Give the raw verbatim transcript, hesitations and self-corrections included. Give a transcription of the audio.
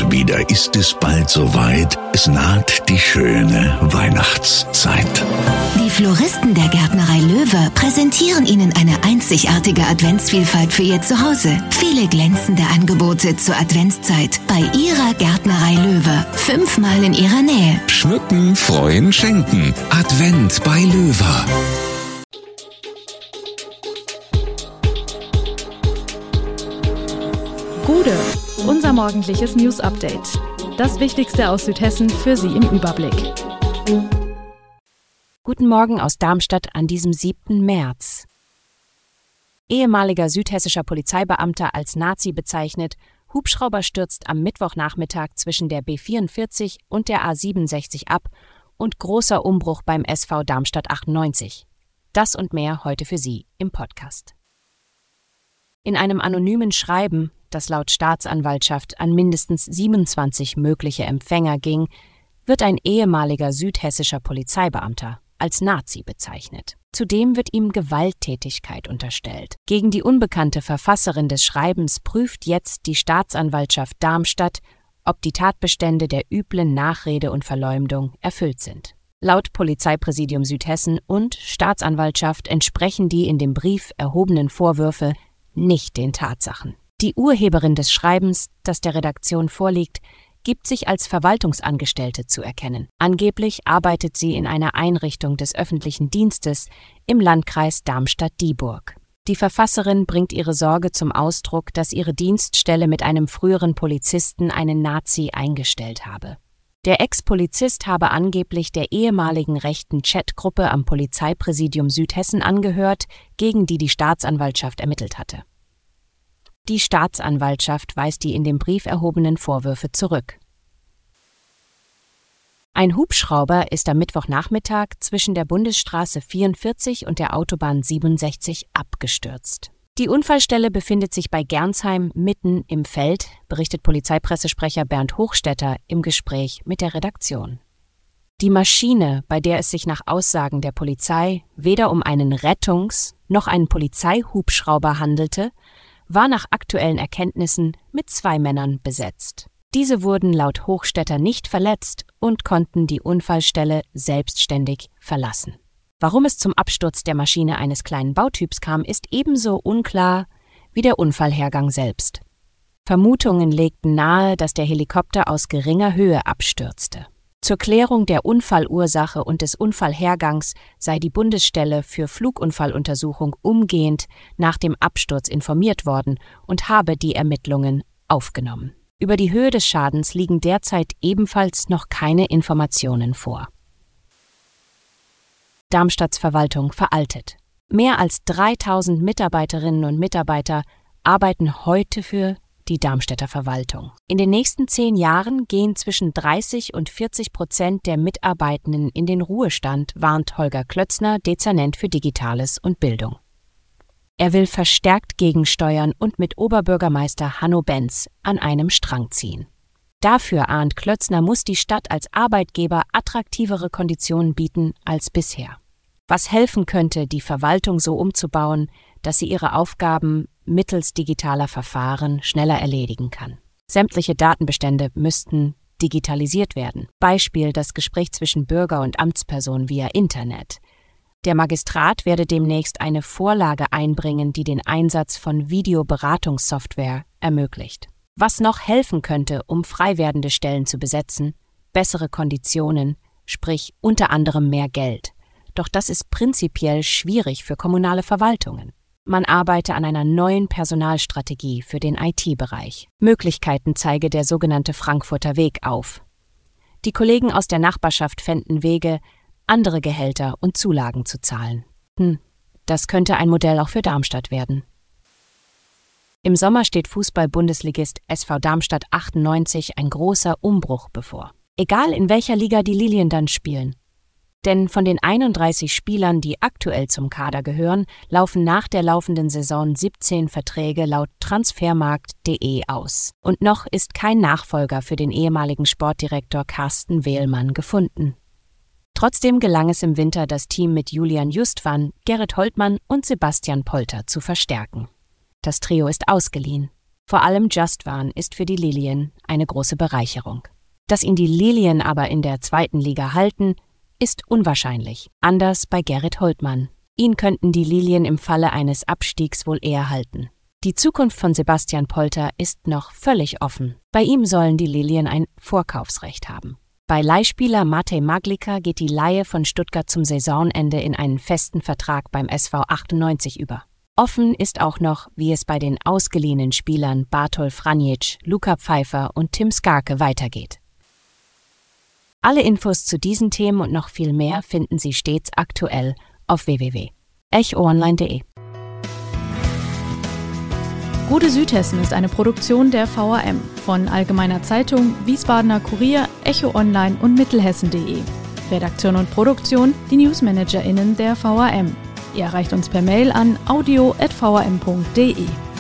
Und wieder ist es bald soweit. Es naht die schöne Weihnachtszeit. Die Floristen der Gärtnerei Löwe präsentieren Ihnen eine einzigartige Adventsvielfalt für Ihr Zuhause. Viele glänzende Angebote zur Adventszeit bei Ihrer Gärtnerei Löwe. Fünfmal in Ihrer Nähe. Schmücken, freuen, schenken. Advent bei Löwe. Gude, unser morgendliches News-Update. Das Wichtigste aus Südhessen für Sie im Überblick. Guten Morgen aus Darmstadt an diesem siebten März. Ehemaliger südhessischer Polizeibeamter als Nazi bezeichnet, Hubschrauber stürzt am Mittwochnachmittag zwischen der B vierundvierzig und der A siebenundsechzig ab und großer Umbruch beim S V Darmstadt achtundneunzig. Das und mehr heute für Sie im Podcast. In einem anonymen Schreiben, das laut Staatsanwaltschaft an mindestens siebenundzwanzig mögliche Empfänger ging, wird ein ehemaliger südhessischer Polizeibeamter als Nazi bezeichnet. Zudem wird ihm Gewalttätigkeit unterstellt. Gegen die unbekannte Verfasserin des Schreibens prüft jetzt die Staatsanwaltschaft Darmstadt, ob die Tatbestände der üblen Nachrede und Verleumdung erfüllt sind. Laut Polizeipräsidium Südhessen und Staatsanwaltschaft entsprechen die in dem Brief erhobenen Vorwürfe nicht den Tatsachen. Die Urheberin des Schreibens, das der Redaktion vorliegt, gibt sich als Verwaltungsangestellte zu erkennen. Angeblich arbeitet sie in einer Einrichtung des öffentlichen Dienstes im Landkreis Darmstadt-Dieburg. Die Verfasserin bringt ihre Sorge zum Ausdruck, dass ihre Dienststelle mit einem früheren Polizisten einen Nazi eingestellt habe. Der Ex-Polizist habe angeblich der ehemaligen rechten Chatgruppe am Polizeipräsidium Südhessen angehört, gegen die die Staatsanwaltschaft ermittelt hatte. Die Staatsanwaltschaft weist die in dem Brief erhobenen Vorwürfe zurück. Ein Hubschrauber ist am Mittwochnachmittag zwischen der Bundesstraße vierundvierzig und der Autobahn siebenundsechzig abgestürzt. Die Unfallstelle befindet sich bei Gernsheim mitten im Feld, berichtet Polizeipressesprecher Bernd Hochstetter im Gespräch mit der Redaktion. Die Maschine, bei der es sich nach Aussagen der Polizei weder um einen Rettungs- noch einen Polizeihubschrauber handelte, war nach aktuellen Erkenntnissen mit zwei Männern besetzt. Diese wurden laut Hochstetter nicht verletzt und konnten die Unfallstelle selbstständig verlassen. Warum es zum Absturz der Maschine eines kleinen Bautyps kam, ist ebenso unklar wie der Unfallhergang selbst. Vermutungen legten nahe, dass der Helikopter aus geringer Höhe abstürzte. Zur Klärung der Unfallursache und des Unfallhergangs sei die Bundesstelle für Flugunfalluntersuchung umgehend nach dem Absturz informiert worden und habe die Ermittlungen aufgenommen. Über die Höhe des Schadens liegen derzeit ebenfalls noch keine Informationen vor. Darmstadts Verwaltung veraltet. Mehr als dreitausend Mitarbeiterinnen und Mitarbeiter arbeiten heute für die Darmstädter Verwaltung. In den nächsten zehn Jahren gehen zwischen dreißig und vierzig Prozent der Mitarbeitenden in den Ruhestand, warnt Holger Klötzner, Dezernent für Digitales und Bildung. Er will verstärkt gegensteuern und mit Oberbürgermeister Hanno Benz an einem Strang ziehen. Dafür, ahnt Klötzner, muss die Stadt als Arbeitgeber attraktivere Konditionen bieten als bisher. Was helfen könnte, die Verwaltung so umzubauen, dass sie ihre Aufgaben mittels digitaler Verfahren schneller erledigen kann. Sämtliche Datenbestände müssten digitalisiert werden. Beispiel das Gespräch zwischen Bürger und Amtsperson via Internet. Der Magistrat werde demnächst eine Vorlage einbringen, die den Einsatz von Videoberatungssoftware ermöglicht. Was noch helfen könnte, um frei werdende Stellen zu besetzen? Bessere Konditionen, sprich unter anderem mehr Geld. Doch das ist prinzipiell schwierig für kommunale Verwaltungen. Man arbeite an einer neuen Personalstrategie für den I T-Bereich. Möglichkeiten zeige der sogenannte Frankfurter Weg auf. Die Kollegen aus der Nachbarschaft fänden Wege, andere Gehälter und Zulagen zu zahlen. Hm, das könnte ein Modell auch für Darmstadt werden. Im Sommer steht Fußball-Bundesligist S V Darmstadt achtundneunzig ein großer Umbruch bevor. Egal in welcher Liga die Lilien dann spielen. Denn von den einunddreißig Spielern, die aktuell zum Kader gehören, laufen nach der laufenden Saison siebzehn Verträge laut Transfermarkt punkt de aus. Und noch ist kein Nachfolger für den ehemaligen Sportdirektor Carsten Wehlmann gefunden. Trotzdem gelang es im Winter, das Team mit Julian Justwan, Gerrit Holtmann und Sebastian Polter zu verstärken. Das Trio ist ausgeliehen. Vor allem Justwan ist für die Lilien eine große Bereicherung. Dass ihn die Lilien aber in der zweiten Liga halten, ist unwahrscheinlich. Anders bei Gerrit Holtmann. Ihn könnten die Lilien im Falle eines Abstiegs wohl eher halten. Die Zukunft von Sebastian Polter ist noch völlig offen. Bei ihm sollen die Lilien ein Vorkaufsrecht haben. Bei Leihspieler Matej Maglica geht die Leihe von Stuttgart zum Saisonende in einen festen Vertrag beim S V achtundneunzig über. Offen ist auch noch, wie es bei den ausgeliehenen Spielern Bartol Franjic, Luca Pfeiffer und Tim Skarke weitergeht. Alle Infos zu diesen Themen und noch viel mehr finden Sie stets aktuell auf w w w punkt echo online punkt de. Gute Südhessen ist eine Produktion der V A M von Allgemeiner Zeitung, Wiesbadener Kurier, Echo Online und Mittelhessen punkt de. Redaktion und Produktion die NewsmanagerInnen der V A M. Ihr erreicht uns per Mail an audio at v a m punkt de.